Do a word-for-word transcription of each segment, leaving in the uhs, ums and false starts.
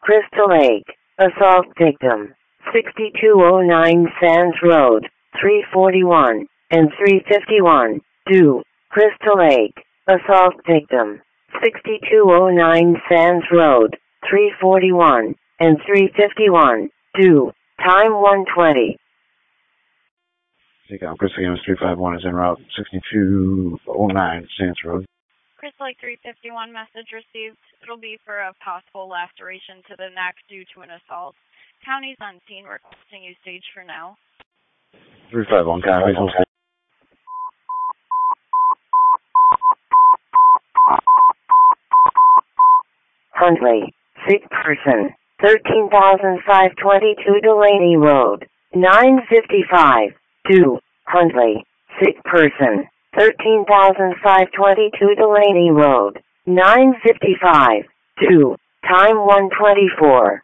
Crystal Lake, assault victim, sixty-two oh nine Sands Road, three forty-one and three fifty-one, due. Crystal Lake, assault victim, sixty-two oh nine Sands Road, three forty-one and three fifty-one, due. Time one twenty. Seacom, Crystal Lake three five one is en route, sixty-two oh nine Sands Road. Crystal Lake three fifty-one, message received. It'll be for a possible laceration to the neck due to an assault. County's on scene, requesting you stage for now. three five one, copy. Huntley, sick person, thirteen thousand five hundred twenty-two Delaney Road, nine fifty-five, due. Huntley, sick person, thirteen thousand five hundred twenty-two Delaney Road, nine fifty-five, due. Time one twenty-four.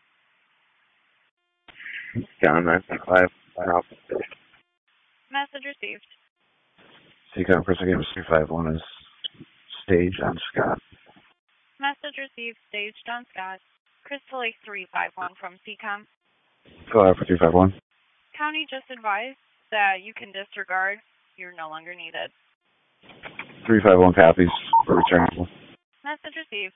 Down nine five five. Message received. Seacom, Crystal Lake three five one is staged on Scott. Message received, staged on Scott. Crystal Lake three five one from Seacom. Go out for three five one. County just advised that you can disregard. You're no longer needed. three five one copies for return. Message received.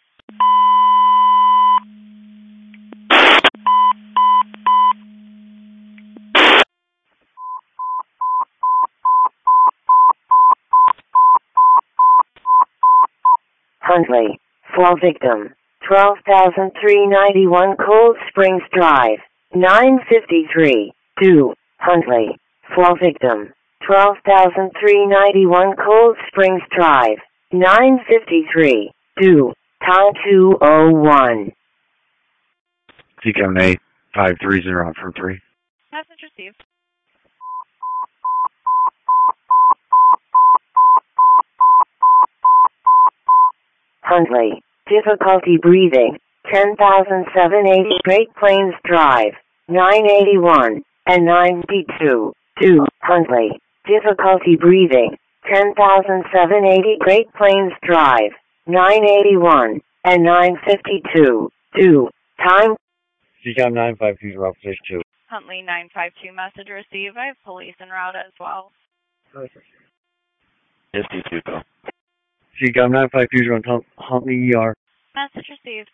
Huntley, fall victim, twelve thousand three hundred ninety-one Cold Springs Drive, nine fifty-three, due. Huntley, fall victim, twelve thousand three hundred ninety-one Cold Springs Drive, nine fifty-three, due. Time two oh one. Seacom eight five three zero from three. Message received. Huntley, difficulty breathing, ten thousand seven hundred eighty Great Plains Drive, nine eighty-one and nine fifty-two, due. Huntley, difficulty breathing, ten thousand seven hundred eighty Great Plains Drive, nine eighty-one and nine fifty-two, due. Time. Seacom nine five two zero position two. Huntley nine five two, message received. I have police en route as well. fifty-two though. Seacom nine five two zero Huntley E R. Message received.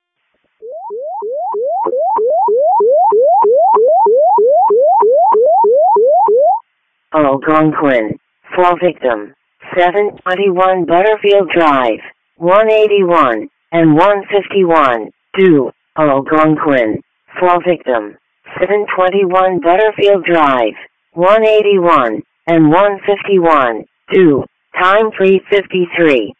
Algonquin, fall victim, seven twenty-one Butterfield Drive, one eighty-one and one fifty-one, due. Algonquin, fall victim, seven twenty-one Butterfield Drive, one eighty-one and one fifty-one, due. Time three fifty-three.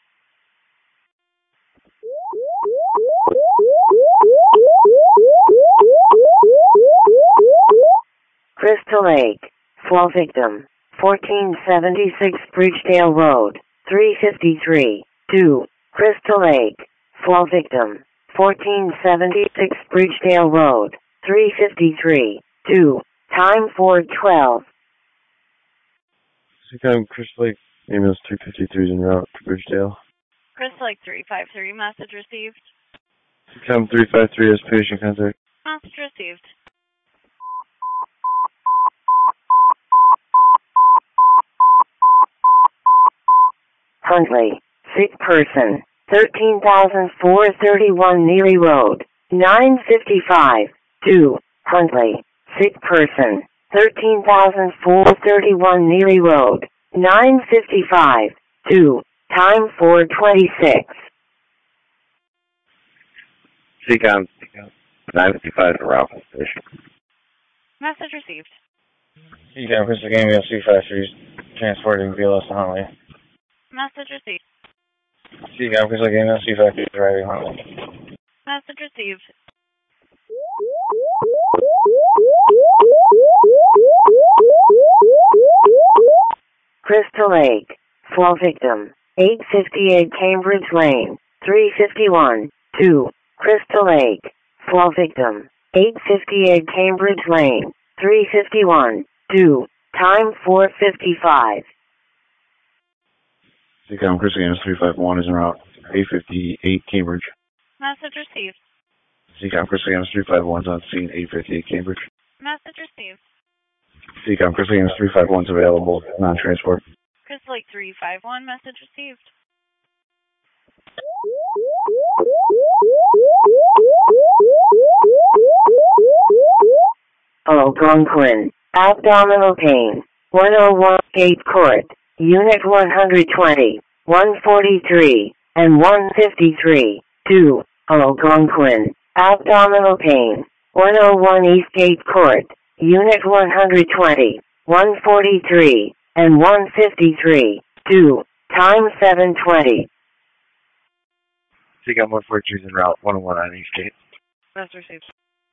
Crystal Lake, fall victim, fourteen seventy-six Bridgedale Road, three fifty-three, due. Crystal Lake, fall victim, fourteen seventy-six Bridgedale Road, three fifty-three, due. Time four twelve. Seacom Crystal Lake, ambulance two fifty-three is en route to Bridgedale. Crystal Lake three five three, message received. Seacom three five three is patient contact. Message received. Huntley, sick person, thirteen thousand four hundred thirty-one Neely Road, nine fifty-five, due. Huntley, sick person, thirteen thousand four hundred thirty-one Neely Road, nine fifty-five, due. Time four twenty-six. Seacom nine fifty-five to Ralph Station. Message received. Seacom Crystal Lake ambulance two five three is transporting V L S to Huntley. Message received. Seacom Crystal Lake ambulance two five three is driving Huntley. Message received. Crystal Lake, fall victim, eight fifty-eight Cambridge Lane, three fifty-one, due. Crystal Lake, fall victim, eight fifty-eight Cambridge Lane, three fifty-one, due. Time four fifty-five. Seacom Crystal Lake three five one is en route, eight fifty-eight Cambridge. Message received. Seacom Crystal Games three five one's on scene, eight fifty-eight Cambridge. Message received. Seacom Crystal Games three five one's available, non-transport. Crystal Lake three five one, message received. Algonquin, abdominal pain, one oh one Gate Court, Unit one twenty, one forty-three, and one fifty-three, two, Algonquin, abdominal pain, one oh one East Gate Court, Unit one twenty, one forty-three, and one fifty-three, two, time seven twenty. Seacom one forty-three is en route, one oh one on East Gate. Message received.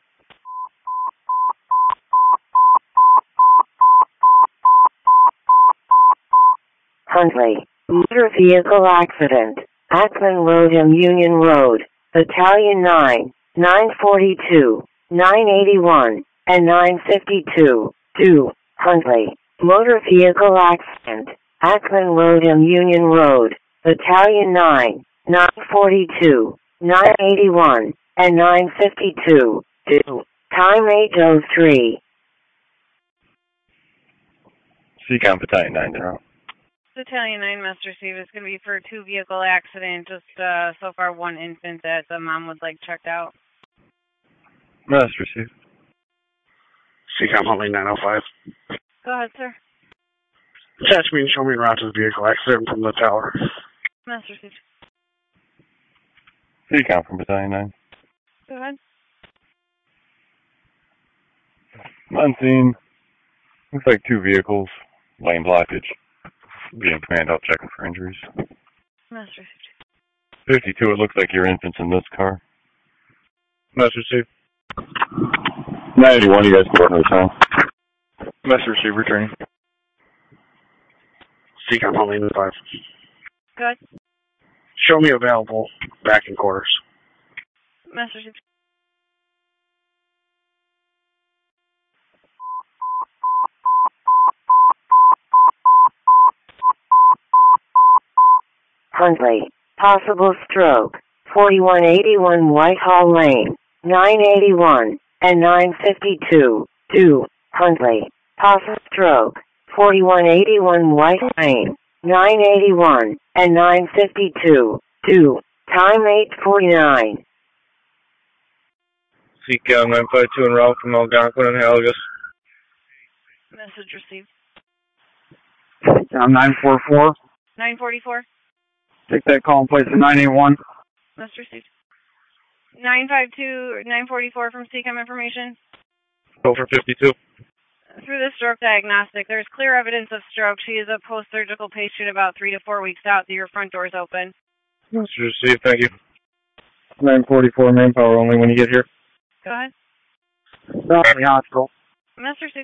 Huntley, motor vehicle accident, Ackman Road and Union Road, Battalion nine, nine forty-two, nine eighty-one, and nine fifty-two, two, Huntley, motor vehicle accident, Ackman Road and Union Road, Battalion nine, nine forty-two, nine eighty-one, and nine fifty-two, two, time eight oh three. Seacom Battalion nine, en route. Battalion nine, message received. It's going to be for a two-vehicle accident. Just uh, so far one infant that the mom would like checked out. Message received. Seacom Huntley nine oh five. Go ahead, sir. Attach me and show me en route to the vehicle accident from the tower. Message received. Seacom from Battalion nine. Go ahead. On scene. Looks like two vehicles. Lane blockage. Being command out checking for injuries. Message received. fifty-two, it looks like your infant's in this car. Message received. nine eighty-one, you guys report to the town. Message received, returning. Seacom Huntley nine oh five. Go ahead. Show me available back in quarters. Message received. Huntley, possible stroke, forty-one eighty-one Whitehall Lane, nine eighty-one, and nine fifty-two, two, Huntley, possible stroke, forty-one eighty-one Whitehall Lane, nine eighty-one, and nine fifty-two, two, time eight forty-nine. Seacom nine five two en route from Algonquin and Haligus. Message received. Seacom nine four four. nine forty-four. Take that call and place at nine eighty-one. Message received. nine five two or nine forty-four from Seacom information. Go for fifty-two. Through the stroke diagnostic, there's clear evidence of stroke. She is a post-surgical patient about three to four weeks out. Your front door is open. Message received, thank you. nine forty-four, main power only when you get here. Go ahead. Stop at the hospital. Message received.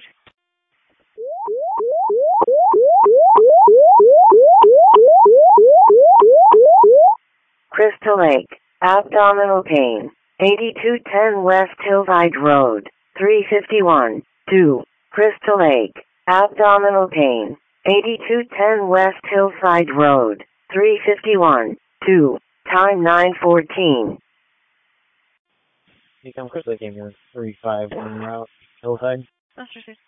Crystal Lake, abdominal pain, eighty-two ten West Hillside Road, three fifty-one, two, Crystal Lake, abdominal pain, eighty-two ten West Hillside Road, three fifty-one, two, time nine fourteen. Seacom Crystal Lake ambulance three five one route, Hillside. Message received.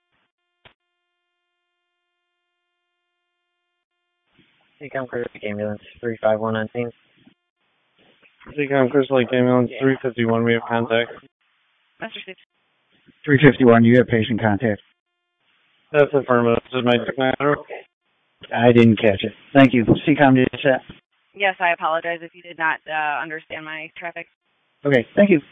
Seacom Crystal Lake ambulance three five one on scene. Seacom Crystal Lake ambulance three fifty-one, we have contact. Message received. three fifty-one, you have patient contact. That's affirmative. This is my matter. I didn't catch it. Thank you. Seacom, did you say? Yes, I apologize if you did not uh, understand my traffic. Okay, thank you.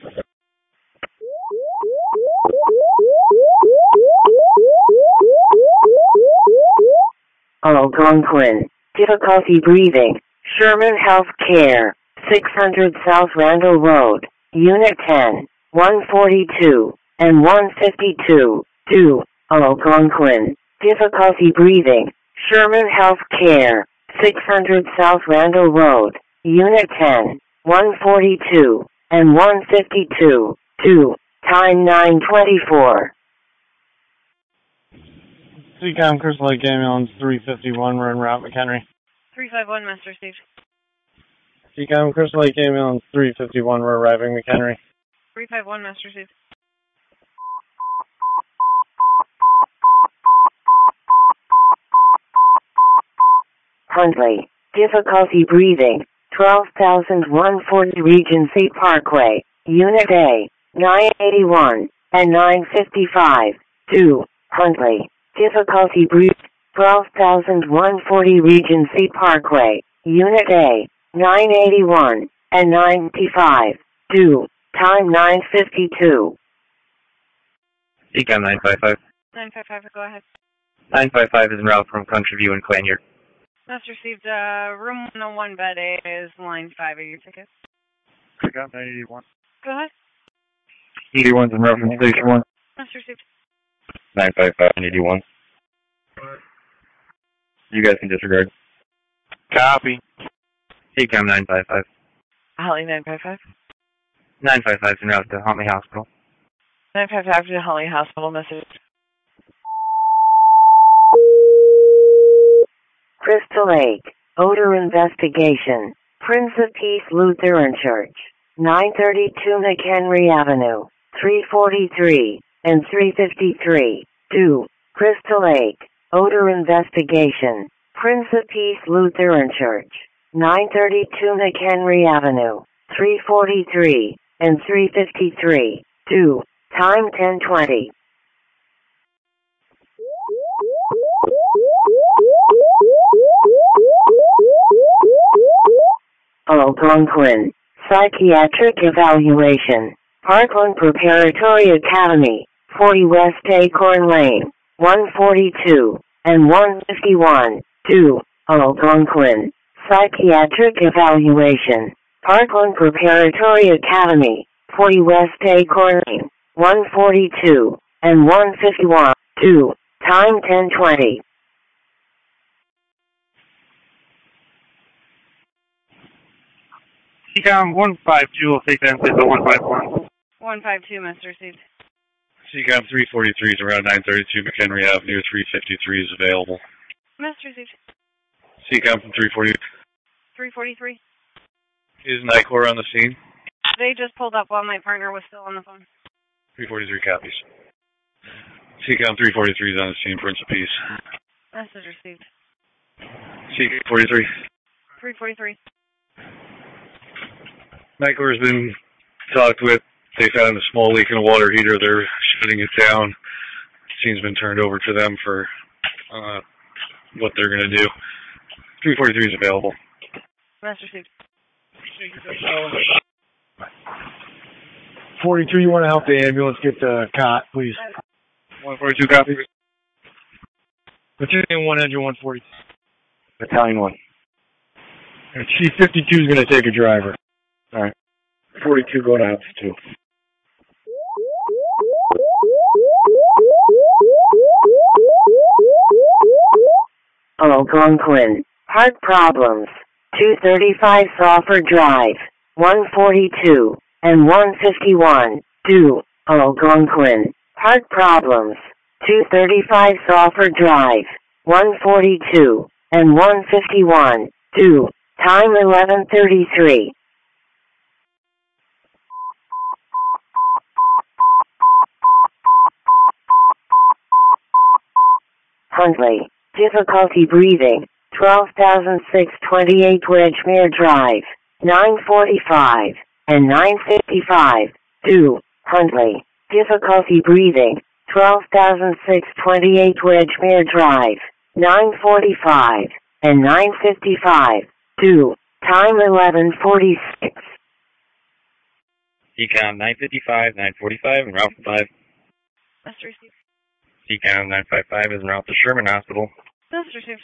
Algonquin, difficulty breathing, Sherman Health Care, six hundred South Randall Road, Unit ten, one forty-two, and one fifty-two, two, Algonquin, difficulty breathing, Sherman Health Care, six hundred South Randall Road, Unit ten, one forty-two, and one fifty-two, two, time nine twenty-four. Seacom Crystal Lake ambulance three fifty-one, we're en route McHenry. three five one, Master received. Seacom Crystal Lake ambulance three fifty-one, we're arriving McHenry. three five one, message received. Huntley, difficulty breathing, twelve thousand one hundred forty Regency Parkway, Unit A, nine eighty-one and nine fifty-five. two. Huntley, difficulty breathing, twelve thousand one hundred forty Regency Parkway, Unit A, nine eighty-one and nine fifty-five. two. Time nine fifty-two. Ecom nine five five. nine five five, go ahead. nine five five is en route from Country View and Clanyard. Message received. Uh, room one oh one, bed A is line five. Are your tickets? Pickup nine eighty-one. Go ahead. eighty-one's in route from Station one. Message received. nine five five and eighty-one. You guys can disregard. Copy. Ecom nine five five. Holly nine five five. nine five five is en route to Huntley Hospital. nine five five to Holly Hospital, message. Crystal Lake, odor investigation, Prince of Peace Lutheran Church, nine thirty-two McHenry Avenue, three forty-three and three fifty-three. two. Crystal Lake, odor investigation, Prince of Peace Lutheran Church, nine thirty-two McHenry Avenue, three forty-three and three fifty-three. two. Time ten twenty. Algonquin, psychiatric evaluation, Parkland Preparatory Academy, forty West Acorn Lane, one forty-two and one fifty-one. two. Algonquin, psychiatric evaluation, Parkland Preparatory Academy, forty West Acorn Lane, one forty-two and one fifty-one. two. Time ten twenty. Ecom one five two will take that to one five one. one five two, message received. Ecom three forty-three is around nine thirty-two McHenry Avenue, three fifty-three is available. Message received. Ecom from three forty. three forty-three. Is NICOR on the scene? They just pulled up while my partner was still on the phone. three forty-three copies. Ecom three forty-three is on the scene, Prince of Peace. Message received. Ecom forty-three. three forty-three. NICOR has been talked with. They found a small leak in a water heater. They're shutting it down. Scene's been turned over to them for uh, what they're going to do. three forty-three is available. Message received. forty-three, you want to help the ambulance get the cot, please? one forty-two copies. Battalion one, engine one forty. Battalion one. Chief fifty-two is going to take a driver. All right. forty-two going out to two. Algonquin, heart problems, two thirty-five Sulphur Drive, one forty-two and one fifty-one. two. Algonquin, heart problems, two thirty-five Sulphur Drive, one forty-two and one fifty-one. two. Time eleven thirty-three. Huntley, difficulty breathing, twelve thousand six hundred twenty-eight Wedgemere Drive, nine forty-five and nine fifty-five. two. Huntley, difficulty breathing, twelve thousand six hundred twenty-eight Wedgemere Drive, nine forty-five and nine fifty-five. two. Time eleven forty-six. Ecom nine fifty-five, nine forty-five, and route five. Message received. Ecom nine five five is en route to Sherman Hospital. Message received.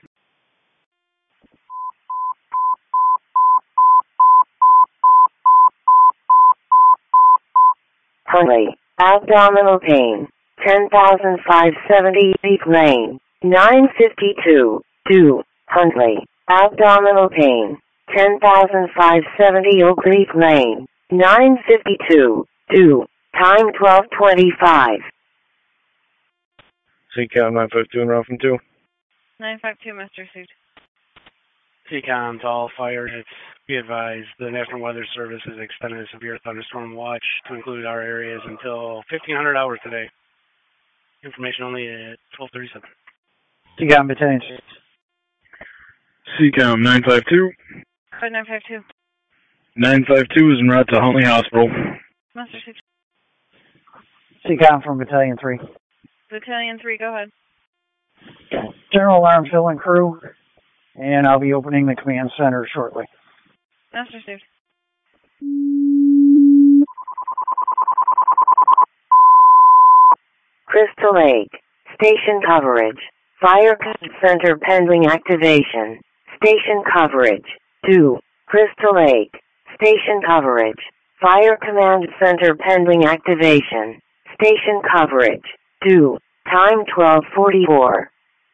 Huntley, abdominal pain, ten thousand five hundred seventy Leaf Lane, nine fifty-two. two. Huntley, abdominal pain, ten thousand five hundred seventy Oak Leaf Lane, nine fifty-two. two. Time twelve twenty-five. Ecom nine five two and route from two. nine five two, message received. Ecom to all fire hits Be advised, the National Weather Service has extended a severe thunderstorm watch to include our areas until fifteen hundred hours today. Information only at twelve thirty-seven. C COM Battalion. C COM nine five two. nine five two. nine five two is en route to Huntley Hospital. Master six. C COM from Battalion three. Battalion three, go ahead. General alarm fill and crew, and I'll be opening the command center shortly. Master six. Crystal Lake. Station coverage. Fire Command Center pending activation. Station coverage. two. Crystal Lake. Station coverage. Fire Command Center pending activation. Station coverage. two. Time twelve forty-four.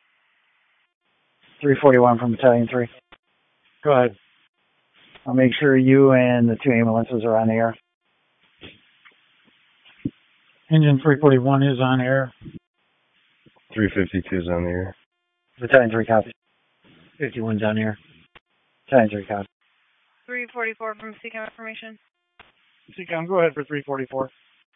three forty-one from Battalion three. Go ahead. I'll make sure you and the two ambulances are on the air. Engine three forty-one is on air. three fifty-two is on the air. Battalion three copy. fifty-one's on air. Battalion three copy. three forty-four from C COM information. C COM, go ahead for three forty-four.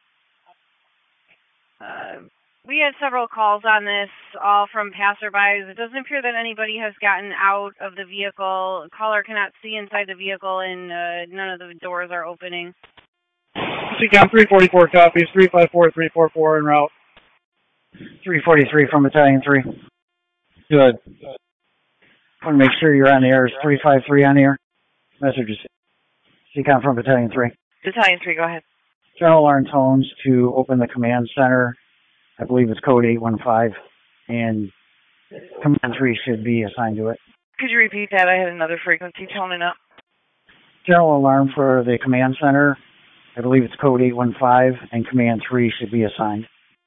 Uh, we had several calls on this, all from passerbys. It doesn't appear that anybody has gotten out of the vehicle. Caller cannot see inside the vehicle, and uh, none of the doors are opening. C COM three forty-four copies. three five four, three four four en route. three forty-three from Battalion three. Good. I want to make sure you're on the air. Is three five three on the air? Messages. C COM from Battalion three. Battalion three, go ahead. General alarm tones to open the command center. I believe it's code eight one five, and command three should be assigned to it. Could you repeat that? I had another frequency toning up. General alarm for the command center. I believe it's code eight one five, and command three should be assigned.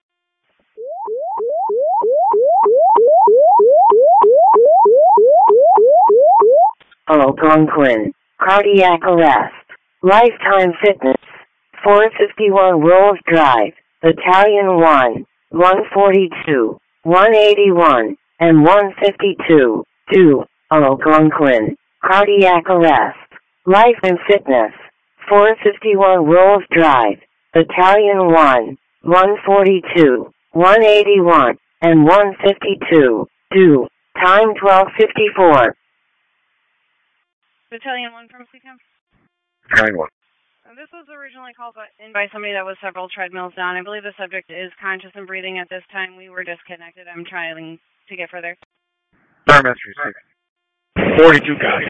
Algonquin. Cardiac arrest. Lifetime fitness. four fifty-one Rolls Drive. Battalion one. one forty-two. one eighty-one. And one fifty-two. two. Algonquin. Cardiac arrest. Lifetime fitness. four fifty-one Rolls Drive. Battalion one. one forty-two. one eighty-one. And one fifty-two. two. Time twelve fifty-four. Battalion one from C COM. nine one. This was originally called in by somebody that was several treadmills down. I believe the subject is conscious and breathing at this time. We were disconnected. I'm trying to get further. Fireman three six. forty-two guys.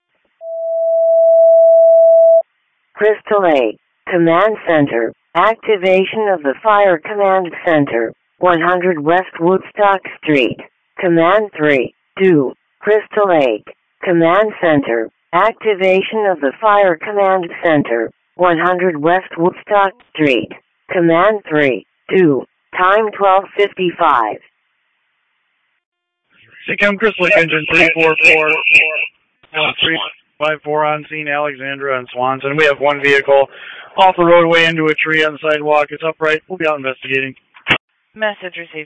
Crystal Lake. Command Center. Activation of the Fire Command Center. one hundred West Woodstock Street. Command three. two. Crystal Lake. Command Center. Activation of the Fire Command Center. one hundred West Woodstock Street. Command three. two. Time twelve fifty-five. C COM Crystal Lake Engine three four four. three five four on scene, Alexandra and Swanson. We have one vehicle off the roadway into a tree on the sidewalk. It's upright. We'll be out investigating. Message received.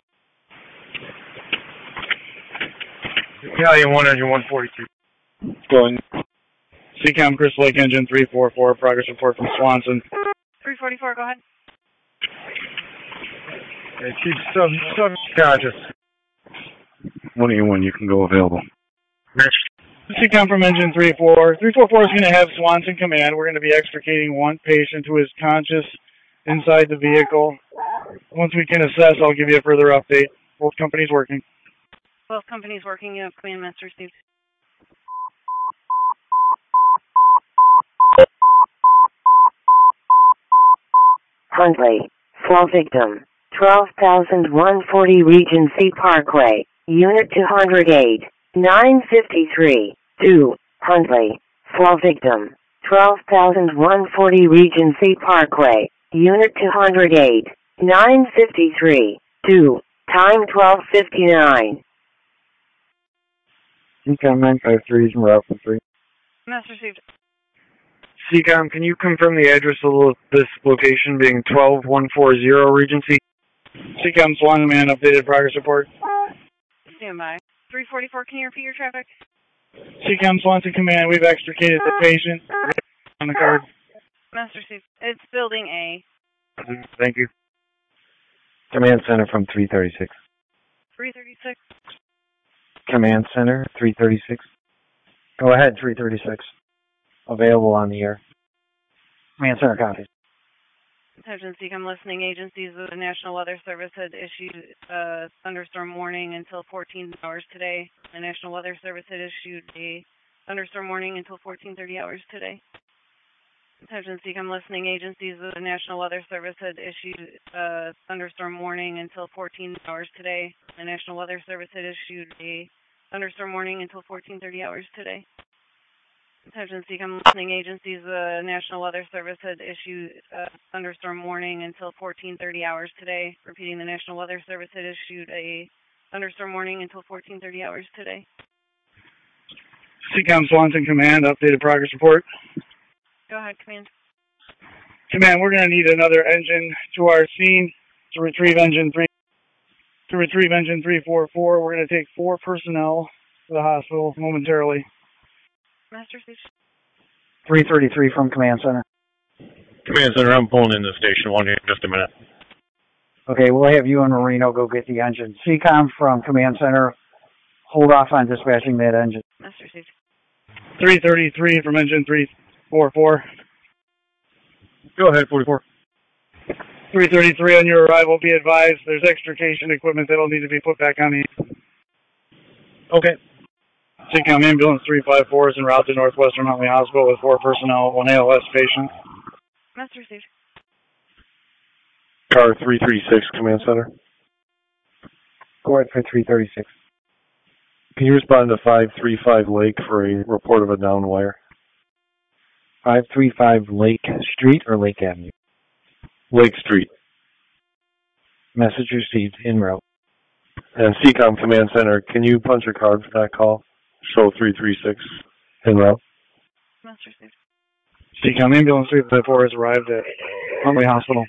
Battalion one, Engine one forty-two. Going. C COM Crystal Lake Engine three four four. Progress report from Swanson. three forty-four, go ahead. Okay, keep sub subconscious. one eighty-one, you can go available. C COM from Engine three four. three four four is going to have Swanson command. We're going to be extricating one patient who is conscious inside the vehicle. Once we can assess, I'll give you a further update. Both companies working. Both companies working. You have command master received. Huntley. Fall victim. twelve thousand one hundred forty Regency Parkway. Unit two hundred eight. nine fifty-three. two. Huntley. Fall victim. twelve thousand one hundred forty Regency Parkway. Unit two hundred eight. nine fifty-three. two. Time twelve fifty-nine. C COM nine five three is en route for three. Master received. C COM, can you confirm the address of lo this location being twelve one forty Regency? C COM Swan Man, updated progress report. Stand by. three forty-four, can you repeat your traffic? C COM Swanson Command, we've extricated the patient on the card. Master Chief, it's Building A. Thank you. Command Center from three thirty-six. three thirty-six. Command Center, three thirty-six. Go ahead, three thirty-six. Available on the air. Command Center copies. Attention C COM listening agencies. The National Weather Service had issued a thunderstorm warning until fourteen hours today. The National Weather Service had issued a thunderstorm warning until fourteen thirty hours today. Attention C COM listening agencies. The National Weather Service had issued a thunderstorm warning until fourteen hours today. The National Weather Service had issued a thunderstorm warning until fourteen thirty hours today. Attention C COM listening agencies. The National Weather Service had issued a thunderstorm warning until fourteen thirty hours today. Repeating, the National Weather Service had issued a thunderstorm warning until fourteen thirty hours today. C COM Swanson Command, updated progress report. Go ahead, Command. Command, we're going to need another engine to our scene to retrieve engine three. To retrieve engine three four four, we're going to take four personnel to the hospital momentarily. Master Chief. three thirty-three from Command Center. Command Center, I'm pulling into Station one here in just a minute. Okay, we'll have you and Marino go get the engine. C COM from Command Center, hold off on dispatching that engine. Master Chief. three thirty-three from engine three four four. Go ahead, forty-four. three thirty-three on your arrival, be advised there's extrication equipment that'll need to be put back on the... Okay. C COM Ambulance three five four is en route to Northwestern Huntley Hospital with four personnel, one A L S patient. Master Chief. Car three thirty-six, Command Center. Go ahead for three thirty-six. Can you respond to five three five Lake for a report of a downed wire? five three five Lake Street or Lake Avenue? Lake Street. Message received, en route. And C COM Command Center, can you punch a card for that call? Show three three six, en route. Master Chief. C COM Ambulance three five four has arrived at Huntley Hospital.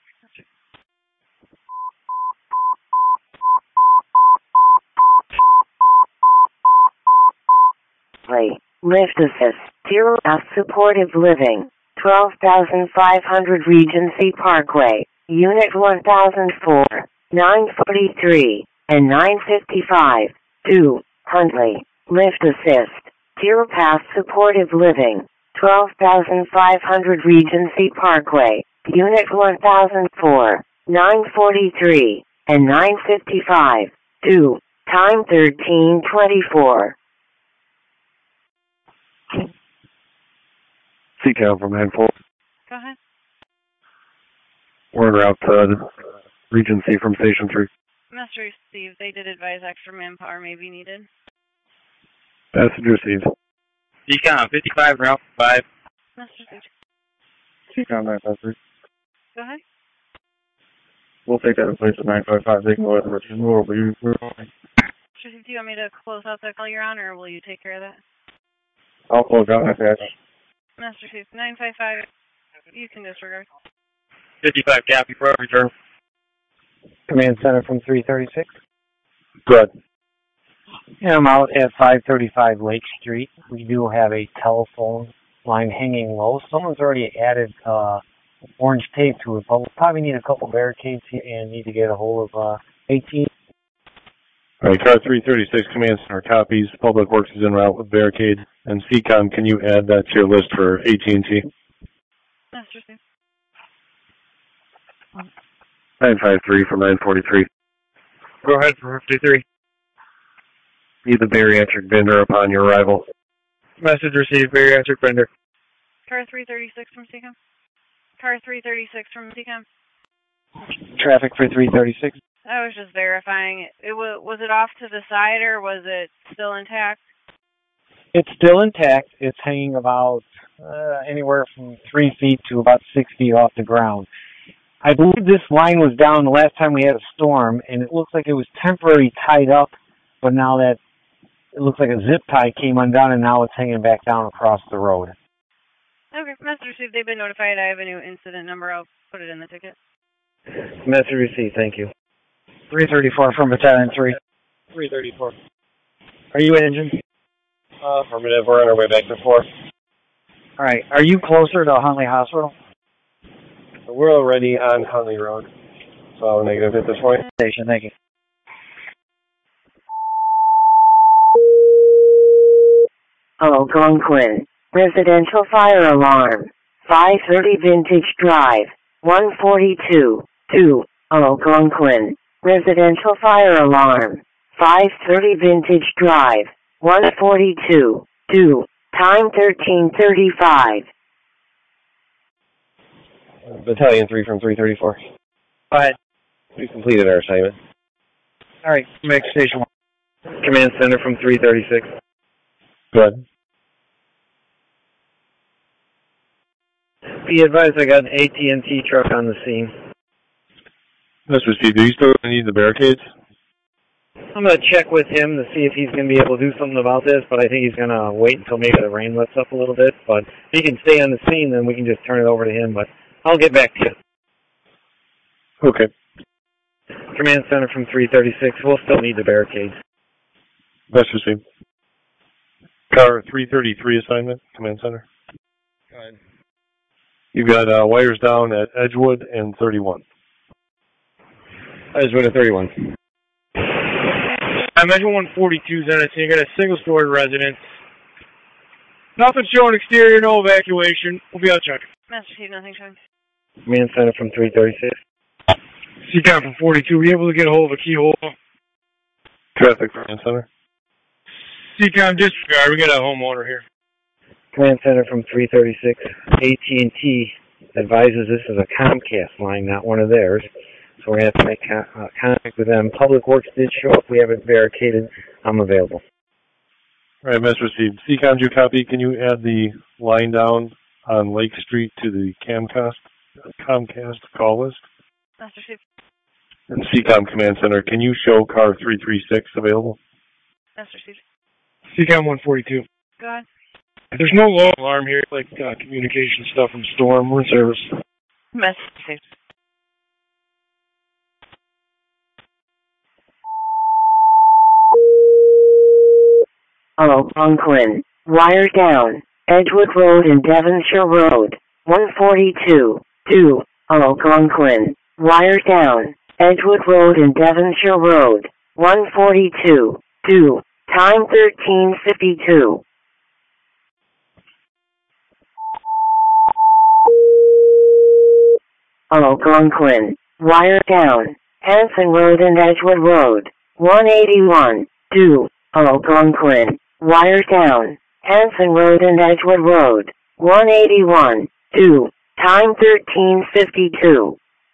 Play. Lift Assist. Zero F Supportive Living. twelve thousand five hundred Regency Parkway. Unit one thousand four. nine forty-three. And nine fifty-five. two. Huntley. Lift Assist. Zero Path Supportive Living. twelve thousand five hundred Regency Parkway. Unit one thousand four. nine forty-three. And nine fifty-five. two. Time thirteen twenty-four. C COM from nine four. Go ahead. We're en route to Regency from Station three. Master Chief, they did advise extra manpower may be needed. Message received. C COM fifty-five, route five. Master Chief. C COM nine five three. Go ahead. We'll take that in place of nine five five. They can go ahead and move over. You. Master Chief, do you want me to close out the call you're on, or will you take care of that? I'll close out my patch. Master Chief, nine five five, you can disregard. fifty-five, copy, for return. Command Center from three thirty-six. Good. Yeah, I'm out at five thirty-five Lake Street. We do have a telephone line hanging low. Someone's already added uh, orange tape to it, but we'll probably need a couple barricades and need to get a hold of uh, eighteen. All right, car three thirty-six, Command Center copies. Public Works is en route with barricade. And C COM, can you add that to your list for A T and T? Master Chief. nine five three from nine forty-three. Go ahead for fifty-three. Need the bariatric vendor upon your arrival. Message received, bariatric vendor. Car three thirty-six from C COM. Car three thirty-six from C COM. Traffic for three thirty-six. I was just verifying it. It was, was it off to the side or was it still intact? It's still intact. It's hanging about uh, anywhere from three feet to about six feet off the ground. I believe this line was down the last time we had a storm, and it looks like it was temporarily tied up, but now that it looks like a zip tie came undone, and now it's hanging back down across the road. Okay, Master Chief, they've been notified. I have a new incident number. I'll put it in the ticket. Message received, thank you. three thirty-four from Battalion three. three thirty-four. Are you in engine? Uh, affirmative. We're on our way back to four. All right. Are you closer to Huntley Hospital? We're already on Huntley Road. So negative at this point. Station, thank you. Algonquin. Residential fire alarm. five thirty Vintage Drive. one forty-two. two. Algonquin. Residential fire alarm. five thirty Vintage Drive. one forty-two. two. Time thirteen thirty-five. Battalion three from three thirty-four. Go ahead. We've completed our assignment. All right. Make station one. Command center from three thirty-six. Go ahead. Be advised, I got an A T and T truck on the scene. That's received. Do you still need the barricades? I'm going to check with him to see if he's going to be able to do something about this, but I think he's going to wait until maybe the rain lets up a little bit. But if he can stay on the scene, then we can just turn it over to him. But I'll get back to you. Okay. Command center from three thirty-six. We'll still need the barricades. That's received. Car three thirty-three assignment, command center. Go ahead. You've got uh, wires down at Edgewood and thirty-one. Edgewood at thirty-one. I'm Edgewood one forty-two, Zenith. You got a single-story residence. Nothing showing exterior, no evacuation. We'll be out checking. Master Chief, nothing showing. Command center from three thirty-six. C COM from forty-two. Were you able to get a hold of a keyhole? Traffic command center. C COM disregard. We got a homeowner here. Command center from three thirty-six. A T and T advises this is a Comcast line, not one of theirs. So we're going to have to make con- uh, contact with them. Public Works did show up. We have it barricaded. I'm available. All right, message received. C COM, do you copy? Can you add the line down on Lake Street to the Comcast, Comcast call list? Master Chief. And C COM Command Center, can you show car three three six available? Master Chief. C COM one forty-two. Go ahead. There's no low alarm here, like uh, communication stuff from Storm. We're in service. Master Chief. Algonquin. Wire down. Edgewood Road and Devonshire Road. one forty-two. two. Algonquin. Wire down. Edgewood Road and Devonshire Road. one forty-two. two. Time thirteen fifty-two. Algonquin. Wire down. Hanson Road and Edgewood Road. one eighty-one. two. Algonquin. Wire down. Hanson Road and Edgewood Road. one eighty-one. two. Time thirteen fifty-two.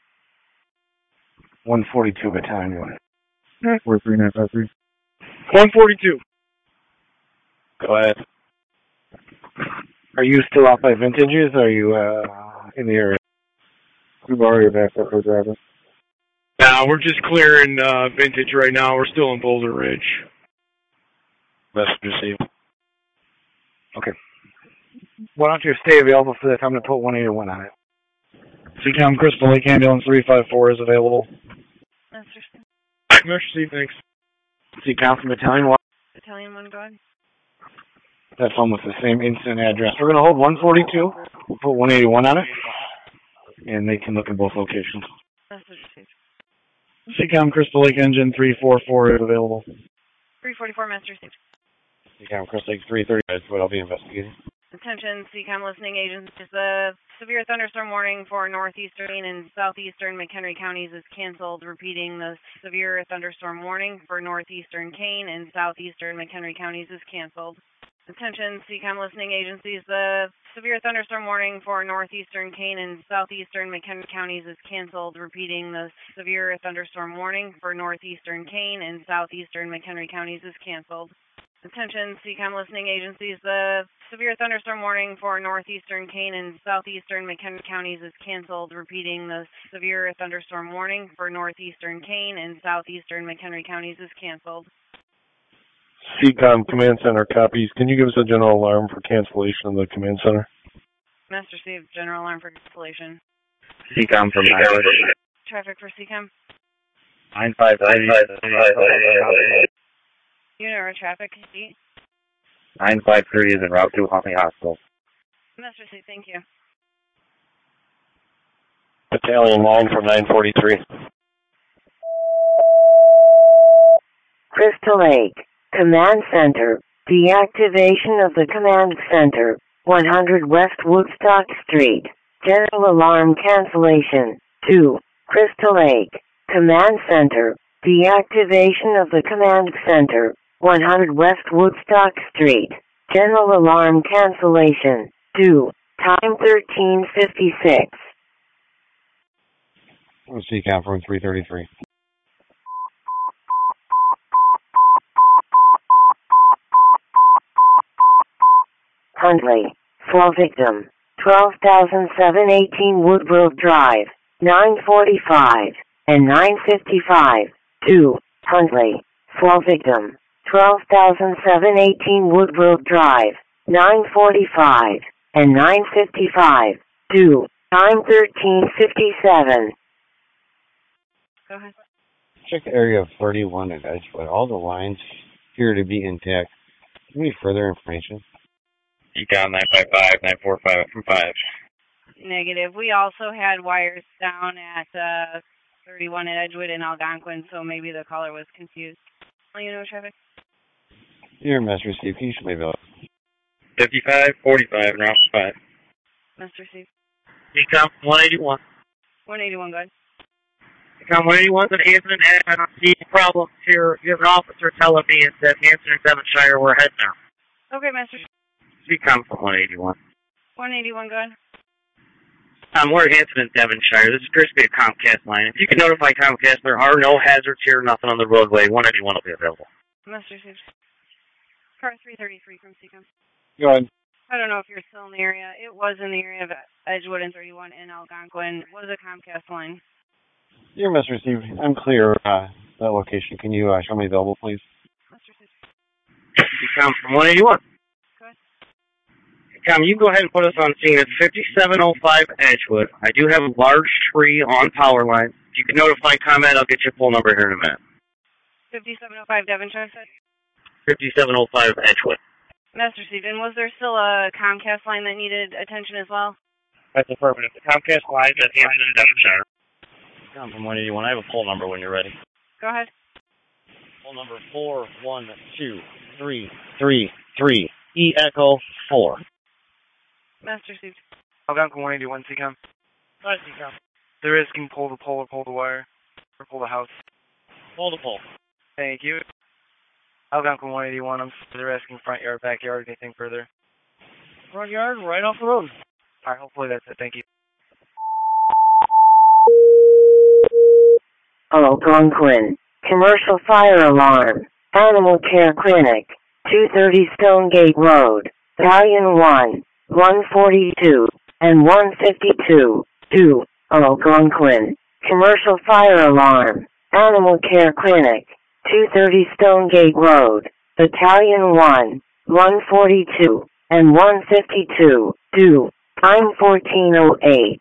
one forty-two Battalion one. four three nine five three. one forty-two. Go ahead. Are you still out by Vintages, or are you uh, in the area? We've already backed up for driving. Nah, we're just clearing uh, Vintage right now. We're still in Boulder Ridge. Message received. Okay. Why don't you stay available for this? I'm going to put one eighty-one on it. C COM Crystal Lake Ambulance three five four is available. Master Chief. Master Chief, thanks. C COM from Battalion one. Battalion one, go ahead. That's almost the same incident address. We're going to hold one forty-two. We'll put one eighty-one on it. And they can look at both locations. Master Chief. C COM Crystal Lake Engine three four four is available. three forty-four, Master Chief. C COM Crystal Lake three thirty is what I'll be investigating. Attention, C COM listening agencies. The severe thunderstorm warning for northeastern and southeastern McHenry counties is canceled. Repeating, the severe thunderstorm warning for northeastern Kane and southeastern McHenry counties is canceled. Attention, C COM listening agencies. The severe thunderstorm warning for northeastern Kane and southeastern McHenry counties is canceled. Repeating, the severe thunderstorm warning for northeastern Kane and southeastern McHenry counties is canceled. Attention, C COM listening agencies. The severe thunderstorm warning for northeastern Kane and southeastern McHenry counties is canceled. Repeating, the severe thunderstorm warning for northeastern Kane and southeastern McHenry counties is canceled. C COM Command Center copies. Can you give us a general alarm for cancellation of the Command Center? Master Chief, general alarm for cancellation. C COM from Iowa. Traffic for C COM. nine five nine five. Unit or traffic, seat. nine five three is en route to Huntley Hospital. Master Steve, thank you. Battalion nine from nine forty-three. Crystal Lake, Command Center, deactivation of the Command Center, one hundred West Woodstock Street, general alarm cancellation. two. Crystal Lake, Command Center, deactivation of the Command Center, one hundred West Woodstock Street, general alarm cancellation. two. Time thirteen fifty-six. C COM from three thirty-three. Huntley, fall victim, twelve thousand seven hundred eighteen Woodgrove Drive, nine forty-five and nine fifty-five. two. Huntley, fall victim, twelve thousand seven hundred eighteen Woodgrove Drive, nine forty-five and nine fifty-five. two. Time thirteen fifty-seven. Go ahead. Check area of thirty-one at Edgewood. All the lines appear to be intact. Any further information? C COM nine five five, nine four five from five. Negative. We also had wires down at uh, thirty-one at Edgewood and Algonquin, so maybe the caller was confused. You know traffic? Your Master Steve, can you show me the fifty-five forty-five en route to five. Master Steve. C COM one eighty-one. one eighty-one, good. C COM one eighty-one to Hanson, and I don't see any problems here. You have an officer telling me it's at Hanson and Devonshire. We're heading there. Okay, Master Steve. C COM from one eighty-one. one eighty-one, good. Um, we're at Hanson and Devonshire. This appears to be a Comcast line. If you can notify Comcast, there are no hazards here, nothing on the roadway. one eighty-one will be available. Master Steve. Car three thirty-three from C COM. Go ahead. I don't know if you're still in the area. It was in the area of Edgewood and thirty-one in Algonquin. Was a Comcast line. Your Master Steve, I'm clear. Uh, that location. Can you uh, show me available, please? Master Steve. C COM from one eighty-one. Go ahead. C COM, you go ahead and put us on scene at fifty-seven oh five Edgewood. I do have a large tree on power line. If you can notify ComEd, I'll get your full number here in a minute. fifty-seven oh five Devonshire said. fifty-seven oh five Edgewood. Master Steve, and was there still a Comcast line that needed attention as well? That's affirmative. The Comcast line at Hanson and Devonshire. COM from one eighty-one. I have a poll number when you're ready. Go ahead. Poll number four one two three three three. E Echo four. Master Steve. Algonquin one eighty-one, C COM. Hi, C COM. They're asking pull the pole or pull the wire. Or pull the house. Pull the pole. Thank you. Algonquin one eighty-one, I'm they're asking front yard, backyard, anything further. Front yard, right off the road. Alright, hopefully that's it. Thank you. Algonquin, commercial fire alarm, animal care clinic, two thirty Stonegate Road, Battalion one, one forty-two, and one fifty-two. two. Algonquin, commercial fire alarm, animal care clinic, two thirty Stonegate Road, Battalion one, one forty-two, and one fifty-two. two. Time fourteen oh eight.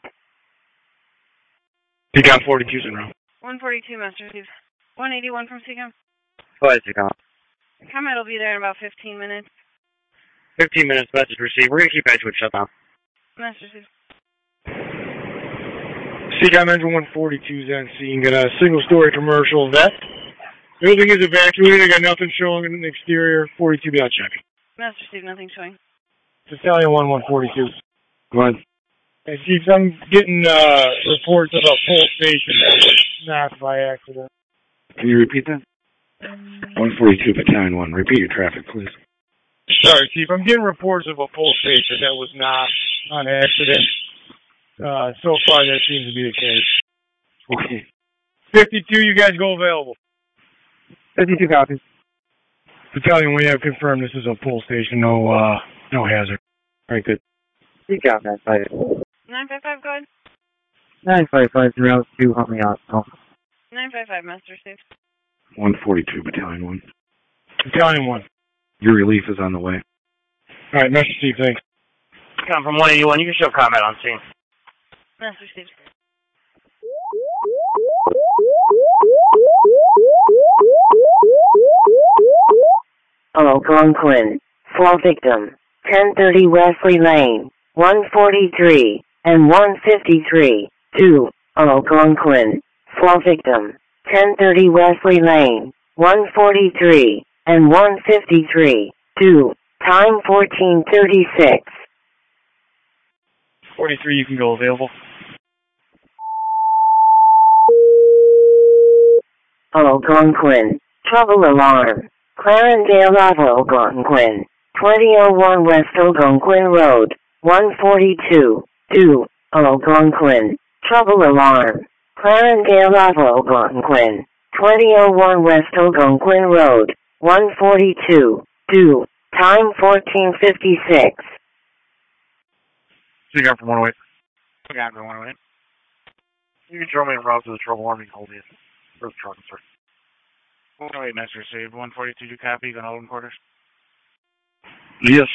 C COM forty-two's in row. one forty-two, Master Steve. one eighty-one from C COM. Go ahead, C COM. ComEd will be there in about fifteen minutes. fifteen minutes, message received. We're going to keep Edgewood shut down. Master Steve. C COM engine one forty-two's on scene. Got a single-story commercial. That building is evacuated. I got nothing showing in the exterior. forty-two be on check. Master Steve, nothing showing. Battalion one, one forty-two. Go ahead. Hey, Steve, I'm getting uh, reports about Pole Station knocked by accident. Can you repeat that? one forty-two, Battalion one. Repeat your traffic, please. Sorry, Chief. I'm getting reports of a Pole Station that was knocked on accident. Uh, so far, that seems to be the case. Okay. fifty-two, you guys go available. fifty-two copies. Battalion, we have confirmed this is a Pole Station. No, uh, no hazard. All right, good. C COM nine five. nine five five, go ahead. nine five five, route to Huntley Hospital. nine five five, Master Steve. one forty-two, Battalion one. Battalion one. Your relief is on the way. All right, Master Steve, thanks. COM from one eighty-one. You can show ComEd on scene. Master Steve. Algonquin, Fall victim, ten thirty Wesley Lane, one forty-three, and one fifty-three, two, Algonquin. Fall victim, ten thirty Wesley Lane, one forty-three, and one fifty-three, two, time fourteen thirty-six. forty-three, you can go available. Algonquin. Trouble alarm. Clarendale of Algonquin. twenty oh one West Algonquin Road. one forty-two. two. Algonquin. Trouble alarm. Clarendale of Algonquin. twenty oh one West Algonquin Road. one forty-two. two. Time fourteen fifty-six. Speak up from one oh eight. Speak up from one oh eight. You can show me en route to the trouble alarm. You can hold it. For the truck, sir. one oh eight, message received. one forty-two, you copy? You can hold in quarters? Yes.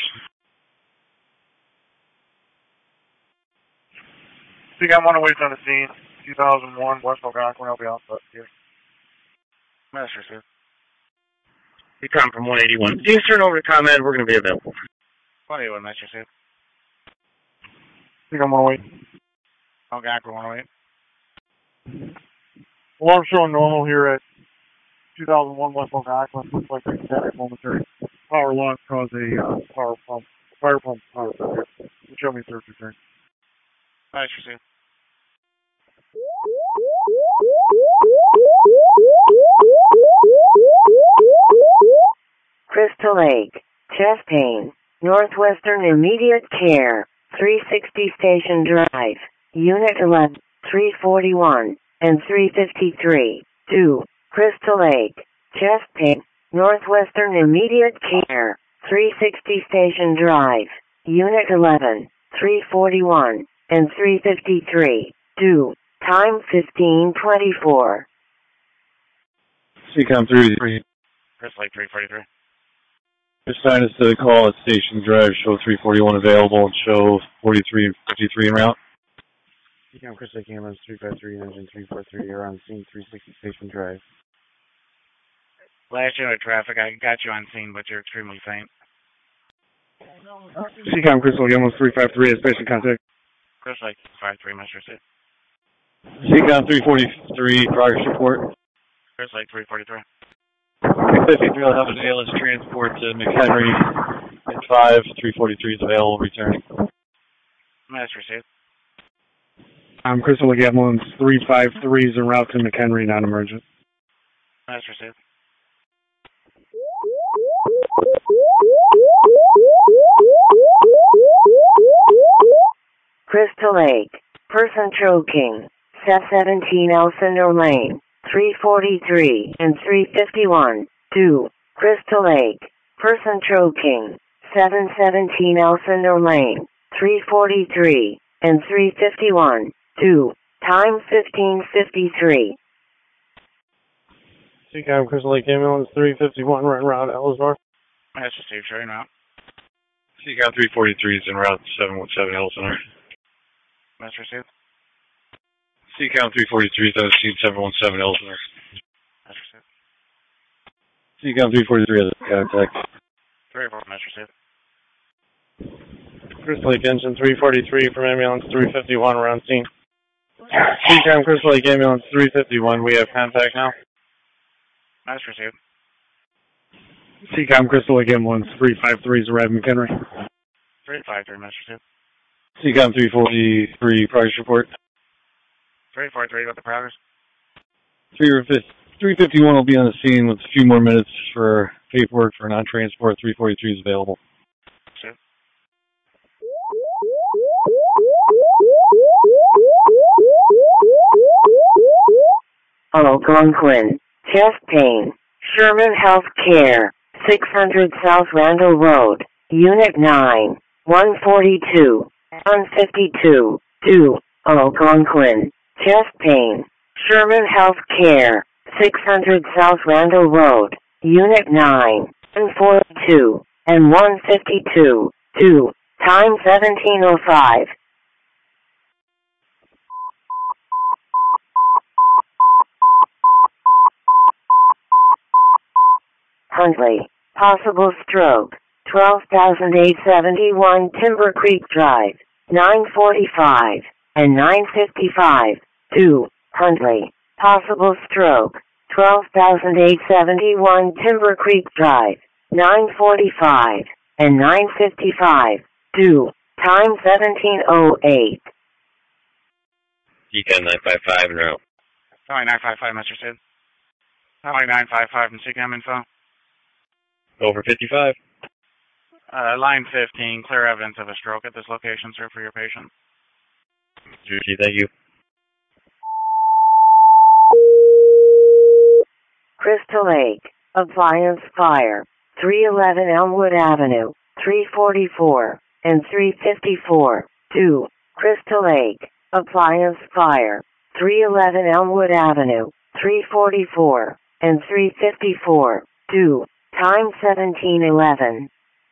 Speak on one oh eight on the scene. two thousand one West Algonquin. I'll be out here. Message received. You come from one eighty-one. Please turn over to ComEd. We're going to be available. one eighty-one, message received. Speak on one oh eight. Algonquin one oh eight. Alarm showing normal here at two thousand one West Algonquin. Looks like a static momentary power loss caused a uh, power pump, fire pump power failure. Show me search return. Nice, received. Crystal Lake. Chest pain. Northwestern Immediate Care. three sixty Station Drive. Unit eleven. three forty-one. And three fifty-three. two. Crystal Lake. Chest pain. Northwestern Immediate Care. three sixty Station Drive. Unit eleven. three forty-one. And three fifty-three. two. Time fifteen twenty-four. C COM three three. Crystal Lake three forty-three. Assign us to the call at Station Drive. Show three forty-one available and show forty-three and fifty-three en route. C COM Crystal Lake Ambulance three five three, engine three four three. You're on scene three sixty Station Drive. Last year with traffic, I got you on scene, but you're extremely faint. C COM Crystal Lake Ambulance three five three is patient contact. Crystal Lake five three, message received. C COM three forty-three, progress report. Crystal Lake three forty-three. fifty-three will have an A L S transport to McHenry at five. three forty-three is available, returning. Message received. I'm Crystal Lake Ambulance three five three is en route to McHenry, non-emergent. Message received. Crystal Lake. Person choking. seventeen Elsinore Lane. three forty-three and three fifty-one. two. Crystal Lake. Person choking. seven seventeen Elsinore Lane. three forty-three and three fifty-one. two. Time fifteen fifty-three. C COM Crystal Lake Ambulance three fifty-one, right around Ellsworth. Message received, showing out. C COM three forty-three is en route to seven one seven Elsinore. Message received. C COM three forty-three is on scene seven one seven Elsinore. Message received. C COM three forty-three has a contact. three four, message received. Crystal Lake Engine three forty-three from Ambulance three fifty-one around scene. C COM Crystal Lake Ambulance three fifty-one, we have contact now. Message received. C COM Crystal Lake Ambulance three five three is arriving McHenry. three five three, message received. C COM three forty-three, progress report. three four three, got the progress. three fifty-one will be on the scene with a few more minutes for paperwork for non-transport. three forty-three is available. Sure. Algonquin. Chest pain. Sherman Health Care. six hundred South Randall Road. Unit nine. one forty-two. one fifty-two. two. Algonquin. Chest pain. Sherman Health Care. six hundred South Randall Road. Unit nine. one forty-two. And one fifty-two. two. Time seventeen oh five. Huntley. Possible stroke. twelve thousand eight hundred seventy-one Timber Creek Drive, nine forty-five, and nine fifty-five, two, Huntley. Possible stroke, twelve thousand eight hundred seventy-one Timber Creek Drive, nine forty-five, and nine fifty-five, two, time seventeen oh eight. C CAM nine five five en route. Highway nine five five, Mister Sid. Highway nine five five from C CAM info. Over fifty-five. Uh, line fifteen, clear evidence of a stroke at this location, sir, for your patient. Juicy, thank you. Crystal Lake, appliance fire, three eleven Elmwood Avenue, three forty-four, and three fifty-four, two, Crystal Lake, appliance fire, three eleven Elmwood Avenue, three forty-four, and three fifty-four, two, time seventeen eleven.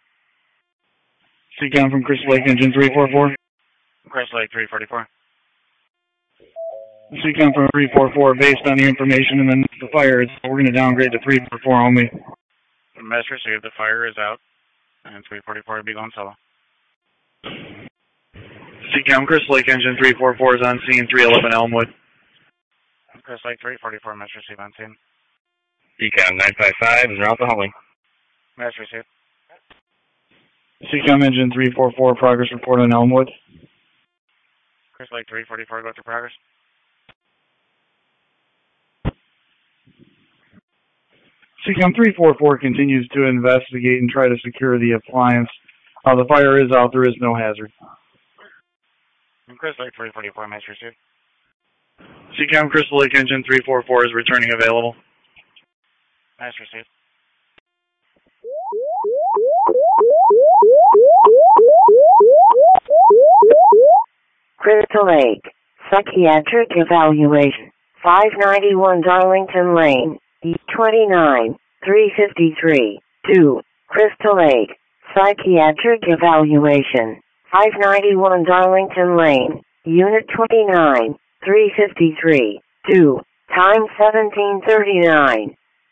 C CAM from Crystal Lake, engine three four four. Crystal Lake three forty-four. C CAM from three four four, based on the information and then the fire, it's, we're going to downgrade to three four four only. Message received, the fire is out, and three forty-four will be going solo. C CAM, Crystal Lake, engine three four four is on scene, three eleven Elmwood. Crystal Lake three forty-four, message received on scene. C CAM nine five five is route to Huntley. Message received. C CAM, engine three four four, progress report on Elmwood. Crystal Lake three forty-four, go to progress. C CAM three four four continues to investigate and try to secure the appliance. Uh, the fire is out. There is no hazard. Crystal Lake three forty-four, message received. C CAM, Crystal Lake, engine three four four is returning available. Message received. Crystal Lake, psychiatric evaluation, five ninety-one Darlington Lane, E twenty-nine, three fifty-three, two, Crystal Lake, psychiatric evaluation, five ninety-one Darlington Lane, Unit twenty-nine, three fifty-three, two, time seventeen thirty-nine.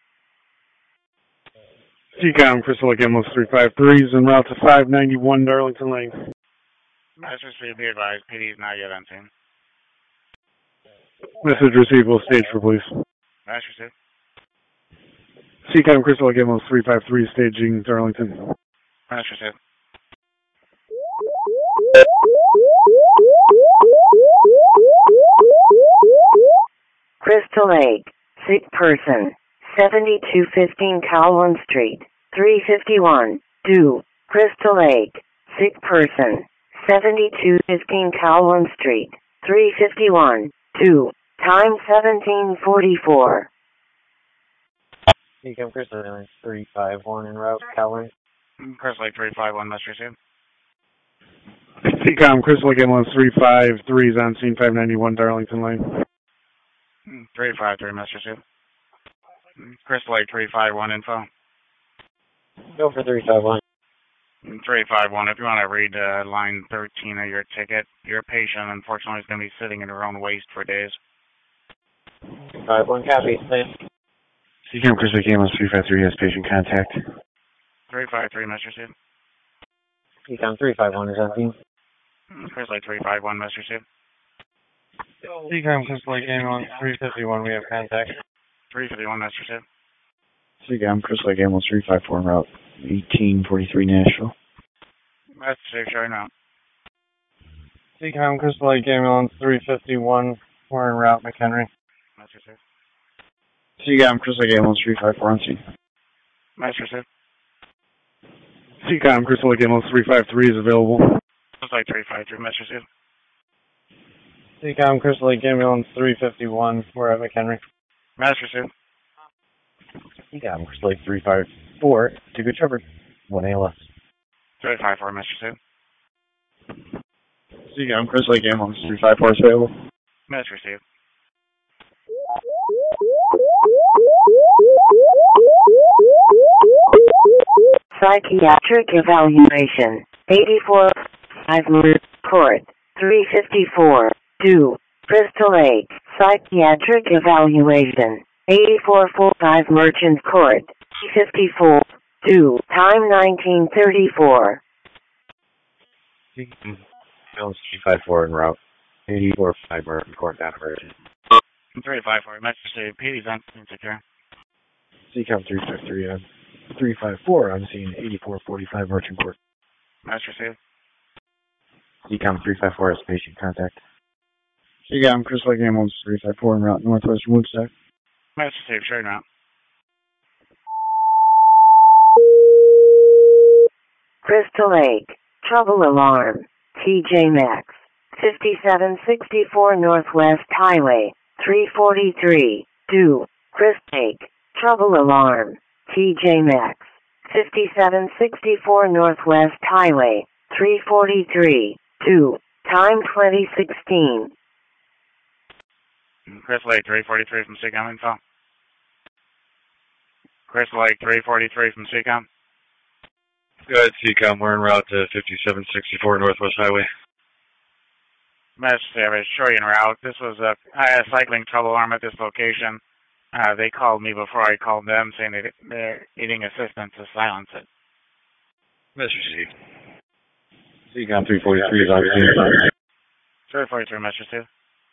C CAM, Crystal Lake, M O S three five three is en route to five ninety-one Darlington Lane. Message received, be advised, P D is not yet on scene. Message received, will stage for police. Message received. C CAM, Crystal Lake, M O S three five three, staging Darlington. Message received. Crystal Lake, sick person, seventy-two fifteen Calhoun Street, three fifty-one, two, Crystal Lake, sick person, seventy-two fifteen Calhoun Street, three fifty-one, two, time seventeen forty-four. C CAM, Crystal Lake, three five one en route, Calhoun. Crystal Lake three five one, message received. C CAM, Crystal Lake, M O S three five three is on scene, five ninety-one Darlington Lane. three five three, message received. Crystal Lake three five one info. Go for three five one. three five one, if you want to read uh, line thirteen of your ticket, your patient, unfortunately, is going to be sitting in her own waste for days. five one, copy, thanks. C CAM, Crystal Lake, M O S three five three has patient contact. three five three, message received. C CAM, three five one is on scene. Crystal Lake three five one, message received. C CAM, Crystal Lake, M O S three fifty-one, we have contact. three fifty-one, message received. C CAM, Crystal Lake, M O S three five four en route, eighteen forty-three Nashville. Message received, showing now. C CAM, Crystal Lake, ambulance three fifty-one, we're en route, McHenry. Message received. C CAM, Crystal Lake, ambulance three five four on scene. Message received. C CAM, Crystal Lake, ambulance three five three is available. Crystal Lake three five three, message received. C CAM, Crystal Lake, ambulance three fifty-one, we're at McHenry. Message received. C CAM, Crystal Lake three five four, to Good Shepherd, one A L S. three five four, message received. C CAM, Crystal Lake, ambulance three five four is available. Message received. Psychiatric evaluation, eighty-four five Merchants Court, three fifty-four, two, Crystal Lake, psychiatric evaluation, eighty-four five Merchants Court, three fifty-four, two, time nineteen thirty-four. Seacom three five four en route. eighty-four five Merton Court down emergency. three five four, message to P D's on scene secure. Seacom three five three on three five four, I'm seeing eighty-four forty-five Merchant Court. Message received. Seacom three five four has patient contact. Seacom Chris Lake Ambulance three five four en route northwest Woodstock. Message received, sure now. Crystal Lake, trouble alarm, T J Maxx, fifty-seven sixty-four Northwest Highway, three forty-three, two, Crystal Lake, trouble alarm, T J Maxx, fifty-seven sixty-four Northwest Highway, three forty-three, two, time twenty sixteen. Chris Lake, three forty-three from Seacom info. Chris Lake, three forty-three from Seacom. Go ahead, Seacom. We're en route to fifty-seven sixty-four Northwest Highway. Message service, sure en route. This was a, I had a cycling trouble alarm at this location. Uh, they called me before I called them, saying they, they're needing assistance to silence it. Message received. Seacom three forty-three is on scene. three forty-three, message two.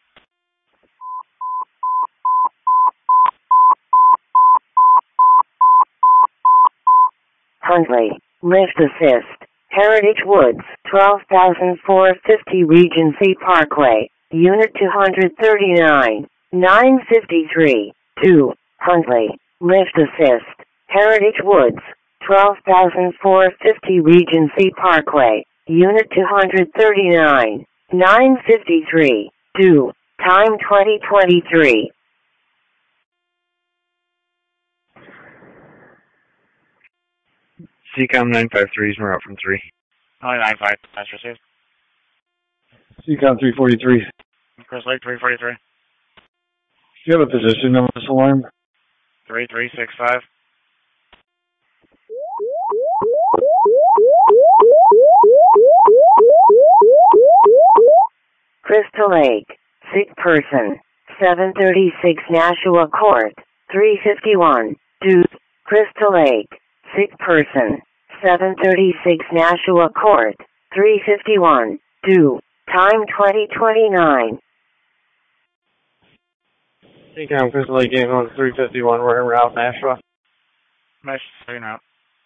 Huntley, lift assist, Heritage Woods, twelve thousand four hundred fifty Regency Parkway, Unit two thirty-nine, nine fifty-three, two, Huntley, lift assist, Heritage Woods, twelve thousand four hundred fifty Regency Parkway, Unit two thirty-nine, nine fifty-three, two, time twenty twenty-three. Seacom nine five three is en route from three. Only nine five, message received. Seacom three forty-three. Chris Lake, three forty-three. Do you have a position on this alarm? three three six five. Crystal Lake, sick person, seven thirty-six Nashua Court, three fifty-one, two, Crystal Lake, sick person, seven thirty-six Nashua Court, three fifty-one, two, time twenty twenty-nine. Seacom Crystal Lake Ambulance three fifty-one, we're en route Nashua. Message en route.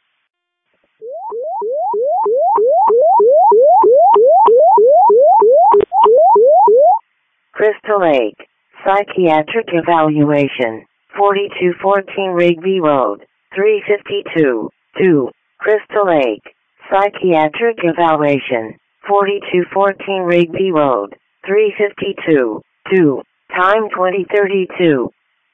Crystal Lake, psychiatric evaluation, forty-two fourteen Rigby Road, three fifty-two, two, Crystal Lake, psychiatric evaluation, forty-two fourteen Rigby Road, three fifty-two, two, time twenty thirty-two.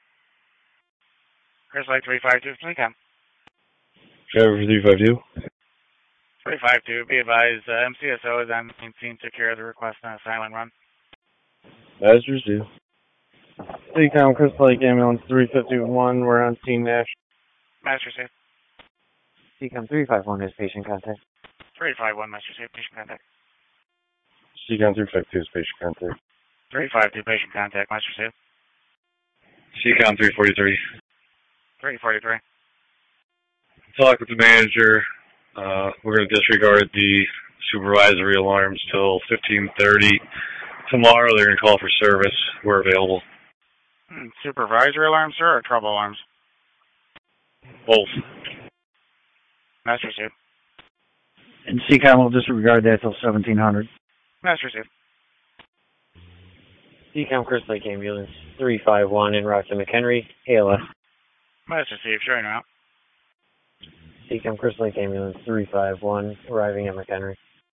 Chris Lake, three five two, Seacom. Driver for three five two. three five two, be advised, uh, M C S O is on scene secure the request on a silent run. As received. Seacom Crystal Lake Ambulance three fifty-one, we're on scene Nash. Master received. Seacom three five one has patient contact. three five one, Master received, patient contact. Seacom three five two is patient contact. three five two, patient contact, Master received. Seacom three forty-three. three forty-three. Talk with the manager. Uh, we're going to disregard the supervisory alarms till fifteen thirty. Tomorrow they're going to call for service. We're available. Hmm, supervisory alarms, sir, or trouble alarms? Both. Master received. And Seacom will disregard that till seventeen hundred. Master received. Seacom Crystal Lake Ambulance three five one en route to McHenry, A L S. Master received, sure now. Seacom Crystal Lake Ambulance three five one arriving at McHenry.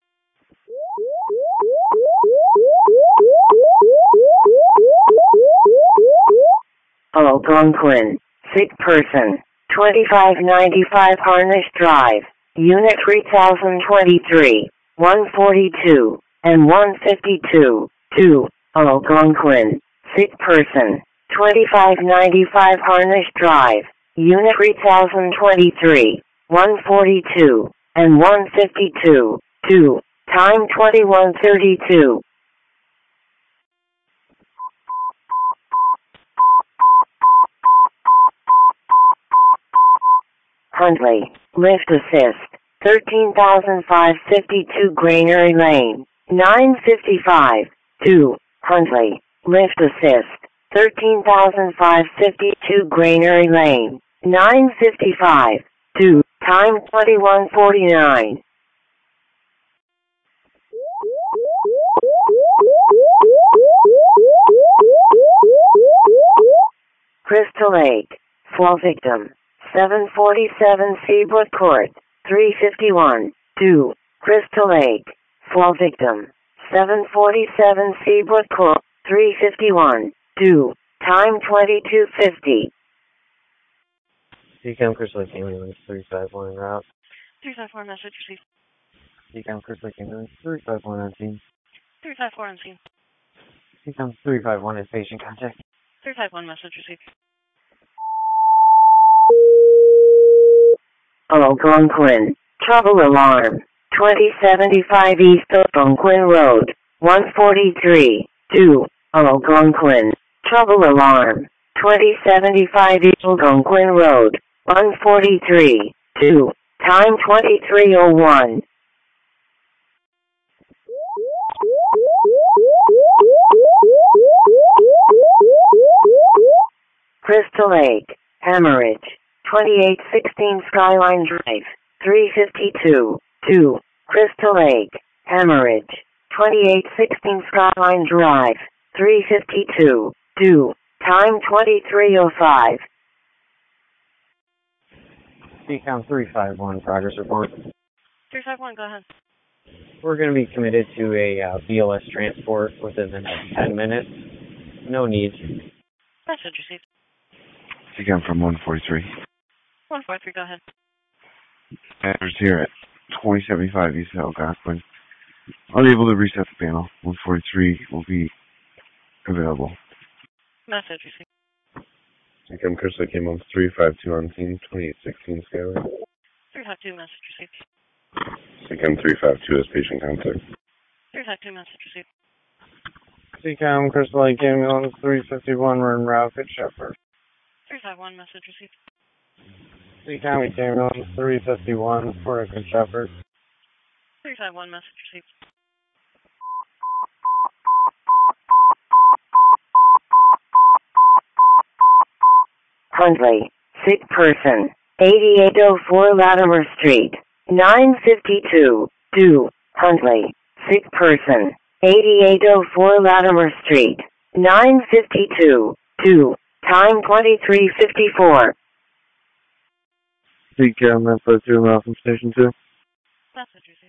Algonquin, sick person, twenty-five ninety-five Harnish Drive, Unit three thousand twenty-three, one forty-two, and one fifty-two, two, Algonquin, sick person, twenty-five ninety-five Harnish Drive, Unit three thousand twenty-three, one forty-two, and one fifty-two, two, time twenty-one thirty-two. Huntley. Lift assist. thirteen thousand five hundred fifty-two Granary Lane. nine fifty-five. two. Huntley. Lift assist. thirteen thousand five hundred fifty-two Granary Lane. nine fifty-five. two. Time twenty-one forty-nine. Crystal Lake. Fall victim. seven forty-seven Seabrook Court. three fifty-one. two. Crystal Lake. Fall victim. seven forty-seven Seabrook Court. three fifty-one. two. Time twenty-two fifty. Decam Crystal Lake ambulance three five one en route. three five four, message received. Decam Crystal Lake ambulance three five one on scene. three five four on scene. Decam three five one is patient contact. three five one, message received. Algonquin. Trouble alarm. twenty seventy-five East Algonquin Road. one forty-three. two. Algonquin. Trouble alarm. twenty seventy-five East Algonquin Road. one forty-three. two. Time twenty-three oh one. Crystal Lake. Hemorrhage. twenty-eight sixteen Skyline Drive. three fifty-two. two. Crystal Lake. Hemorrhage. twenty-eight sixteen Skyline Drive. three fifty-two. two. Time twenty-three oh five. Decam three five one, progress report. three five one, go ahead. We're going to be committed to a uh, B L S transport within the next ten minutes. No need. Message received. Decam from one forty-three. one forty-three, go ahead. Address here at twenty seventy-five East Algonquin. Unable to reset the panel. one forty-three will be available. Message received. Decam Crystal came on three five two on scene, twenty-eight sixteen Skyline. three five two, message received. Decam three five two is patient contact. three five two, message received. Decam Crystal Lake ambulance three fifty-one, we're en route, Good Shepherd. three five one, message received. Decam ambulance three fifty-one, we're at Good Shepherd. three five one, message received. Huntley. Sick person. eighty-eight oh four Latimer Street. nine fifty-two. two. Huntley. Sick person. eighty-eight oh four Latimer Street. nine fifty-two. two. Time twenty-three fifty-four. Decam, that's two mile from station two. Message received.